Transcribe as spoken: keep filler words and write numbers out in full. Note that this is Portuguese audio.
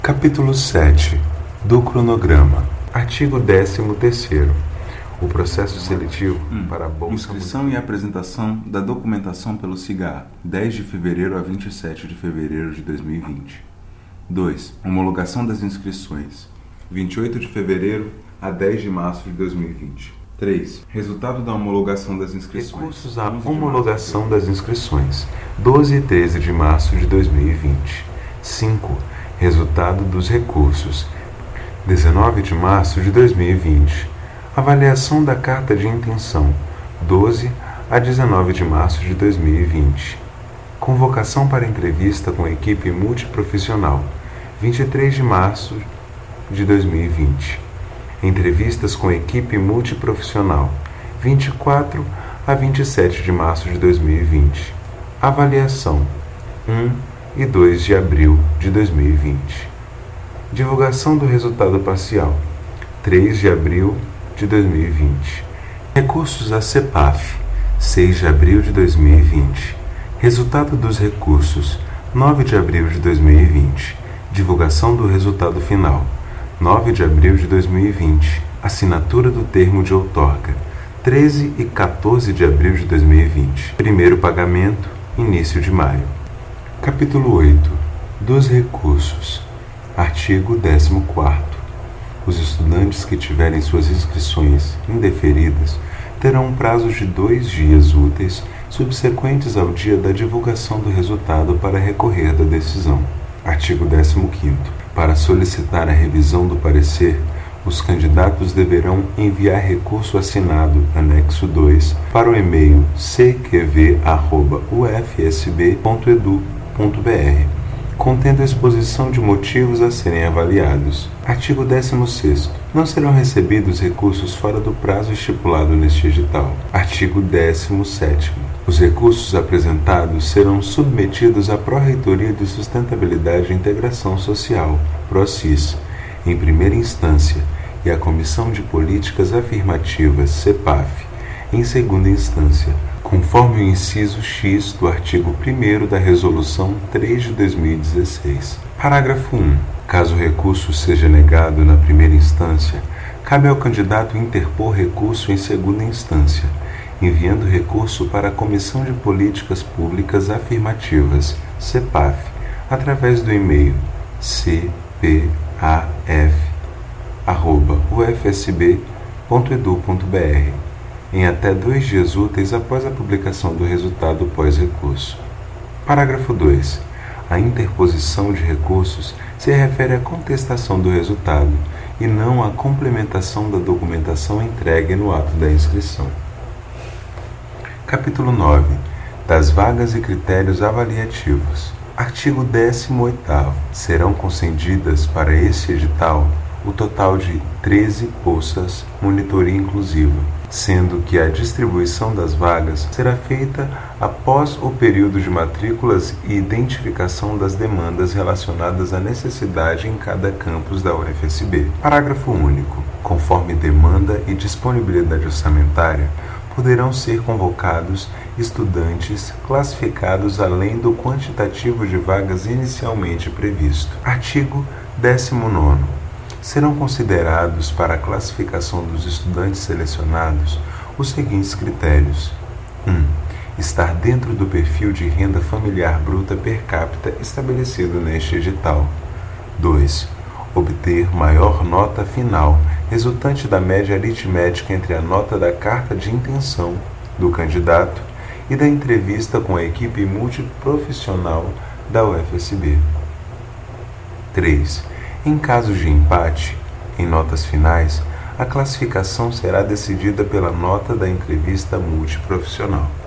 Capítulo sete do cronograma. Artigo décimo terceiro. O processo seletivo um. para a Bolsa... Inscrição e apresentação da documentação pelo SIGA, dez de fevereiro a vinte e sete de fevereiro de dois mil e vinte. dois. Homologação das inscrições, vinte e oito de fevereiro a dez de março de dois mil e vinte. três. Resultado da homologação das inscrições. Recursos à homologação das inscrições, doze e treze de março de dois mil e vinte. cinco. Resultado dos recursos, dezenove de março de dois mil e vinte. Avaliação da carta de intenção, doze a dezenove de março de dois mil e vinte. Convocação para entrevista com equipe multiprofissional, vinte e três de março de dois mil e vinte. Entrevistas com equipe multiprofissional, vinte e quatro a vinte e sete de março de dois mil e vinte. Avaliação, um e dois de abril de dois mil e vinte. Divulgação do resultado parcial, três de abril de dois mil e vinte. Recursos à CEPAF, seis de abril de dois mil e vinte. Resultado dos recursos, nove de abril de dois mil e vinte. Divulgação do resultado final, nove de abril de dois mil e vinte. Assinatura do termo de outorga, treze e quatorze de abril de dois mil e vinte. Primeiro pagamento, início de maio. Capítulo oito dos recursos. Artigo décimo quarto. Os estudantes que tiverem suas inscrições indeferidas terão um prazo de dois dias úteis subsequentes ao dia da divulgação do resultado para recorrer da decisão. Artigo décimo quinto. Para solicitar a revisão do parecer, os candidatos deverão enviar recurso assinado, anexo dois, para o e-mail c q v arroba u f s b ponto e d u ponto b r, contendo a exposição de motivos a serem avaliados. Artigo décimo sexto. Não serão recebidos recursos fora do prazo estipulado neste edital. Artigo décimo sétimo. Os recursos apresentados serão submetidos à Pró-Reitoria de Sustentabilidade e Integração Social, PROSIS, em primeira instância, e à Comissão de Políticas Afirmativas, CEPAF, em segunda instância, conforme o inciso X do artigo primeiro da Resolução três de dois mil e dezesseis. Parágrafo um. Caso o recurso seja negado na primeira instância, cabe ao candidato interpor recurso em segunda instância, enviando recurso para a Comissão de Políticas Públicas Afirmativas, CEPAF, através do e-mail c p a f arroba u f s b ponto e d u ponto b r, em até dois dias úteis após a publicação do resultado pós-recurso. Parágrafo dois. A interposição de recursos se refere à contestação do resultado e não à complementação da documentação entregue no ato da inscrição. Capítulo nove. Das vagas e critérios avaliativos. Artigo décimo oitavo. Serão concedidas para este edital o total de treze bolsas monitoria inclusiva, sendo que a distribuição das vagas será feita após o período de matrículas e identificação das demandas relacionadas à necessidade em cada campus da U F S B. Parágrafo único. Conforme demanda e disponibilidade orçamentária, poderão ser convocados estudantes classificados além do quantitativo de vagas inicialmente previsto. Artigo décimo nono. Serão considerados para a classificação dos estudantes selecionados os seguintes critérios. um. Estar dentro do perfil de renda familiar bruta per capita estabelecido neste edital. dois. Obter maior nota final, resultante da média aritmética entre a nota da carta de intenção do candidato e da entrevista com a equipe multiprofissional da U F S B. três. Em caso de empate, em notas finais, a classificação será decidida pela nota da entrevista multiprofissional.